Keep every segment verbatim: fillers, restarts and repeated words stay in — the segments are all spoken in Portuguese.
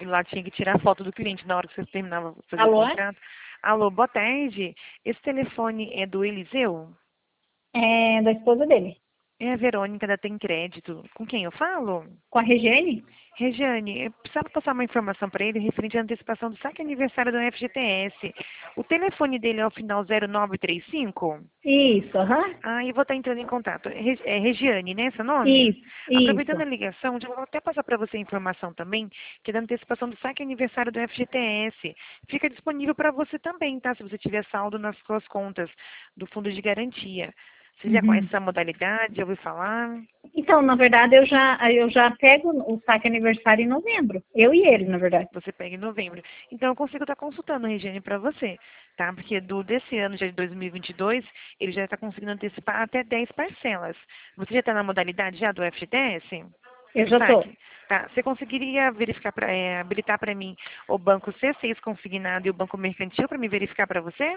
lá tinha que tirar foto do cliente na hora que você terminava de fazer Alô? o contrato. Alô, boa tarde. Esse telefone é do Eliseu? É da esposa dele. É a Verônica da Tem Crédito. Com quem eu falo? Com a Regiane? Regiane, eu precisava passar uma informação para ele referente à antecipação do saque aniversário do F G T S. O telefone dele é o final zero nove três cinco? Isso, aham. Ah, eu vou estar entrando em contato. Re- É Regiane, né? Seu nome? Isso, Aproveitando isso. a ligação, já vou até passar para você a informação também, que é da antecipação do saque aniversário do F G T S. Fica disponível para você também, tá? Se você tiver saldo nas suas contas do Fundo de Garantia. Você já conhece Uhum. essa modalidade? Já ouviu falar? Então, na verdade, eu já, eu já pego o saque aniversário em novembro. Eu e ele, na verdade. Você pega em novembro. Então, eu consigo estar consultando, Regiane, para você, tá? Porque do desse ano, já de dois mil e vinte e dois, ele já está conseguindo antecipar até dez parcelas. Você já está na modalidade já do F G T S? Eu Do já tô. saque? Tá. Você conseguiria verificar pra, é, habilitar para mim o banco C seis consignado e o banco mercantil para me verificar para você?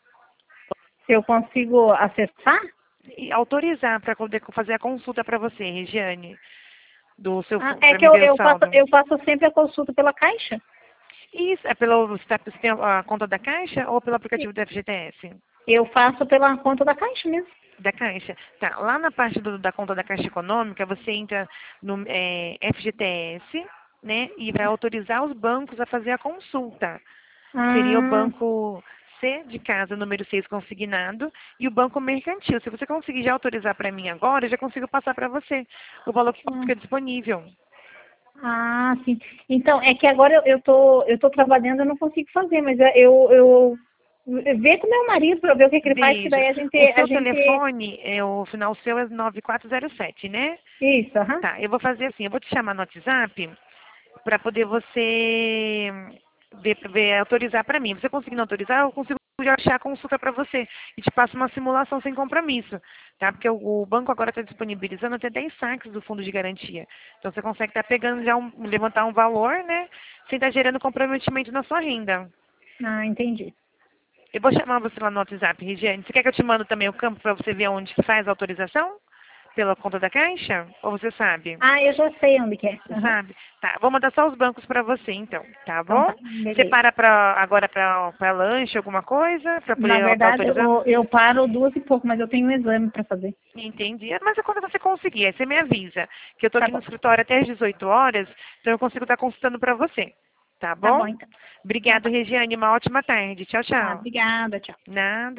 Se eu consigo acessar, E autorizar para poder fazer a consulta para você, Regiane, do seu ah, é para que me eu, ver o eu, faço, saldo. eu faço sempre a consulta pela Caixa. Isso, é pelo você tá- você tem a conta da Caixa ou pelo aplicativo do F G T S? Eu faço pela conta da Caixa mesmo. Da Caixa. Tá, lá na parte do- da conta da Caixa Econômica, você entra no é, F G T S, né, e vai autorizar os bancos a fazer a consulta. Seria o Ah, banco C de casa, número seis consignado, e o banco mercantil. Se você conseguir já autorizar para mim agora, eu já consigo passar para você o valor que ah, fica disponível. ah, sim. Então, é que agora eu, eu tô, eu tô trabalhando, eu não consigo fazer, mas é, eu, eu vê com meu marido para ver o que, que ele faz, que Veja, daí a gente, o a seu gente, telefone, é, o final seu é nove quatro zero sete, né? isso, aham. Tá, eu vou fazer assim, eu vou te chamar no WhatsApp para poder você ver, ver, autorizar para mim. Você conseguindo autorizar, eu consigo já achar a consulta para você e te passo uma simulação sem compromisso, tá? Porque o, o banco agora está disponibilizando até dez saques do fundo de garantia. Então você consegue estar pegando já um, levantar um valor, né? Sem estar gerando comprometimento na sua renda. Ah, entendi. Eu vou chamar você lá no WhatsApp, Regiane. Você quer que eu te mando também o campo para você ver onde faz a autorização? Pela conta da Caixa? Ou você sabe? Ah, eu já sei onde que é. Você Aham. sabe? Tá, vou mandar só os bancos para você, então, tá Então bom? tá, Você beleza. para pra, agora para lanche, alguma coisa, para Na poder estar verdade, autorizando? eu, eu paro duas e pouco, mas eu tenho um exame para fazer. Entendi. Mas é quando você conseguir, aí você me avisa. Que eu tô Tá aqui no bom. escritório até às dezoito horas, então eu consigo estar consultando para você. Tá Tá bom, bom? então. Então Obrigada, tá. Regiane. Uma ótima tarde. Tchau, Tá, tchau. obrigada, tchau. Nada.